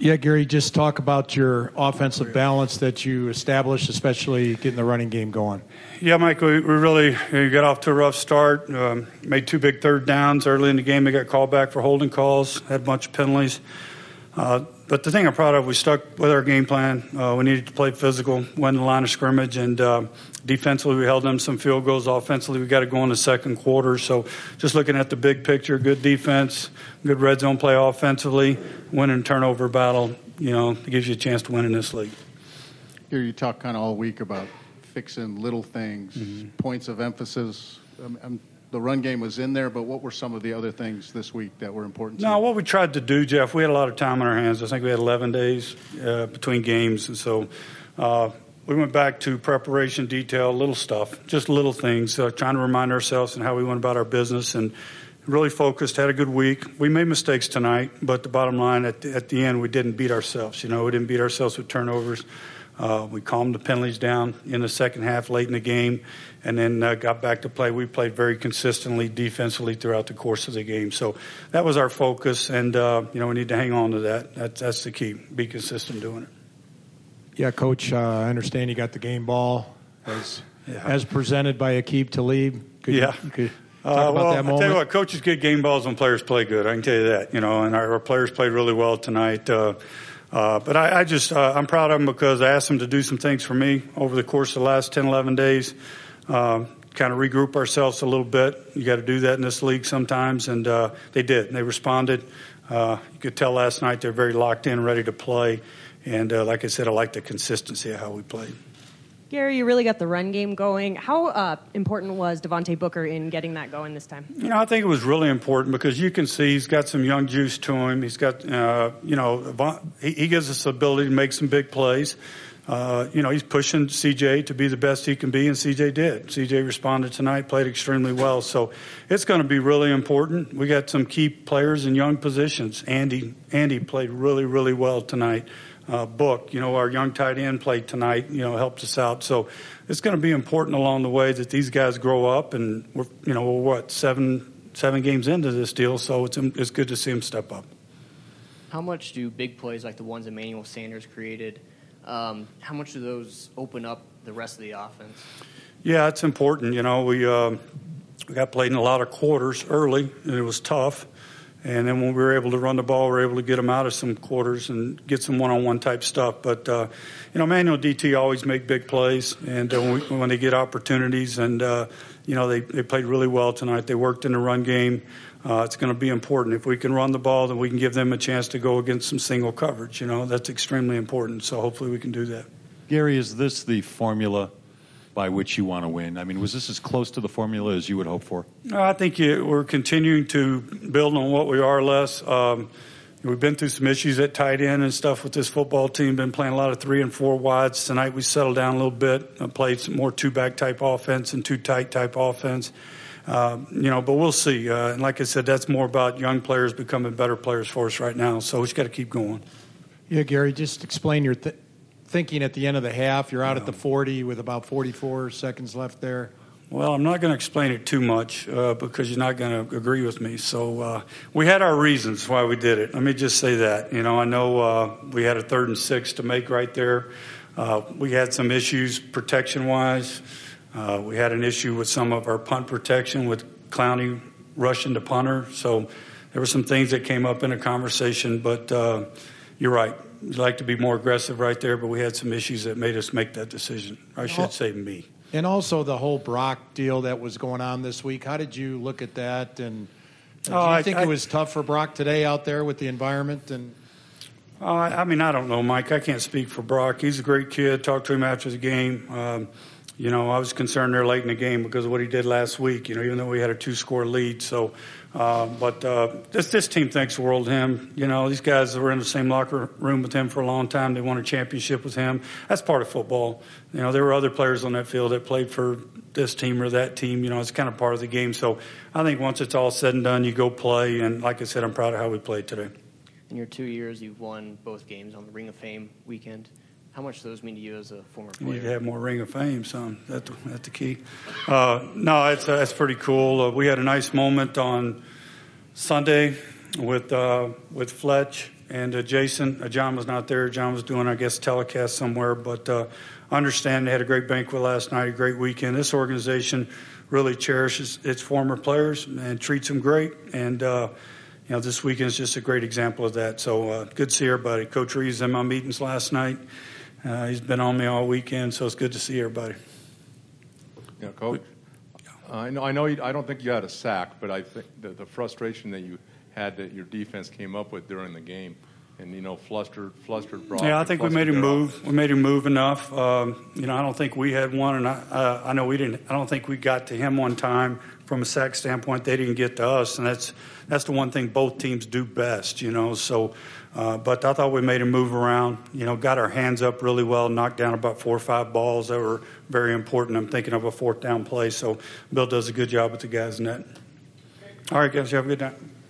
Yeah, Gary, just talk about your offensive balance that you established, especially getting the running game going. Yeah, Mike, we really got off to a rough start. Made 2 big third downs early in the game. We got called back for holding calls, had a bunch of penalties. But the thing I'm proud of, we stuck with our game plan. We needed to play physical, win the line of scrimmage, and defensively we held them some field goals. Offensively, we got to go in the second quarter. So just looking at the big picture, good defense, good red zone play offensively, winning turnover battle, it gives you a chance to win in this league. Here you talk kind of all week about fixing little things, points of emphasis. The run game was in there, but what were some of the other things this week that were important to you? No, what we tried to do, Jeff, we had a lot of time on our hands. I think we had 11 days between games. And so we went back to preparation, detail, little stuff, just little things, trying to remind ourselves and how we went about our business and really focused, had a good week. We made mistakes tonight, but the bottom line, at the end, we didn't beat ourselves. We didn't beat ourselves with turnovers. We calmed the penalties down in the second half late in the game and then got back to play. We played very consistently defensively throughout the course of the game. So that was our focus, and, we need to hang on to that. That's the key, be consistent doing it. Yeah, Coach, I understand you got the game ball as presented by Aqib Talib. Could you talk about that moment? I'll tell you what, coaches get game balls when players play good. I can tell you that, and our players played really well tonight. But I'm proud of them because I asked them to do some things for me over the course of the last 10, 11 days, kind of regroup ourselves a little bit. You got to do that in this league sometimes, and they did. They responded. You could tell last night they're very locked in, ready to play. And like I said, I like the consistency of how we played. Gary, you really got the run game going. How important was Devontae Booker in getting that going this time? I think it was really important because you can see he's got some young juice to him. He's got, he gives us the ability to make some big plays. He's pushing CJ to be the best he can be, and CJ did. CJ responded tonight, played extremely well. So it's going to be really important. We got some key players in young positions. Andy played really, really well tonight. Book, our young tight end played tonight, helped us out. So it's going to be important along the way that these guys grow up, and we're 7 games into this deal, so it's good to see them step up. How much do big plays like the ones Emmanuel Sanders created, how much do those open up the rest of the offense? Yeah, it's important. We got played in a lot of quarters early, and it was tough. And then when we were able to run the ball, we were able to get them out of some quarters and get some one-on-one type stuff. But, Manuel DT always make big plays. And when they get opportunities, and, they played really well tonight. They worked in the run game. It's going to be important. If we can run the ball, then we can give them a chance to go against some single coverage. That's extremely important. So hopefully we can do that. Gary, is this the formula by which you want to win? I mean, was this as close to the formula as you would hope for? I think we're continuing to build on what we are, Les. We've been through some issues at tight end and stuff with this football team. Been playing a lot of 3 and 4 wides. Tonight we settled down a little bit, played some more 2-back type offense and 2-tight type offense. But we'll see. And like I said, that's more about young players becoming better players for us right now. So we just got to keep going. Yeah, Gary, just explain your thinking at the end of the half. You're out at the 40 with about 44 seconds left there. Well, I'm not going to explain it too much because you're not going to agree with me. So we had our reasons why we did it. Let me just say that. I know we had a 3rd and 6 to make right there. We had some issues protection-wise. We had an issue with some of our punt protection with Clowney rushing the punter. So there were some things that came up in a conversation. But you're right. We'd like to be more aggressive right there, but we had some issues that made us make that decision. I should say me. And also the whole Brock deal that was going on this week. How did you look at that? And do you think it was tough for Brock today out there with the environment? And I don't know, Mike. I can't speak for Brock. He's a great kid. Talked to him after the game. I was concerned there late in the game because of what he did last week, even though we had a 2-score lead. So, this team thinks the world of him. These guys were in the same locker room with him for a long time. They won a championship with him. That's part of football. There were other players on that field that played for this team or that team. It's kind of part of the game. So I think once it's all said and done, you go play. And like I said, I'm proud of how we played today. In your 2 years, you've won both games on the Ring of Fame weekend. How much do those mean to you as a former player? You have more Ring of Fame, son. That's the key. No, that's pretty cool. We had a nice moment on Sunday with Fletch And Jason, John was not there. John was doing, I guess, telecast somewhere. But I understand they had a great banquet last night, a great weekend. This organization really cherishes its former players and treats them great. And, this weekend is just a great example of that. So good to see everybody. Coach Reeves in my meetings last night. He's been on me all weekend, so it's good to see everybody. Yeah, Coach. I know. I don't think you had a sack, but I think the frustration that you had that your defense came up with during the game, and flustered Brock. Yeah, I think we made him move. We made him move enough. I don't think we had one, and I know we didn't. I don't think we got to him one time from a sack standpoint. They didn't get to us, and that's the one thing both teams do best. So. But I thought we made him move around, got our hands up really well, knocked down about 4 or 5 balls that were very important. I'm thinking of a 4th down play. So Bill does a good job with the guys in that. All right, guys, you have a good night.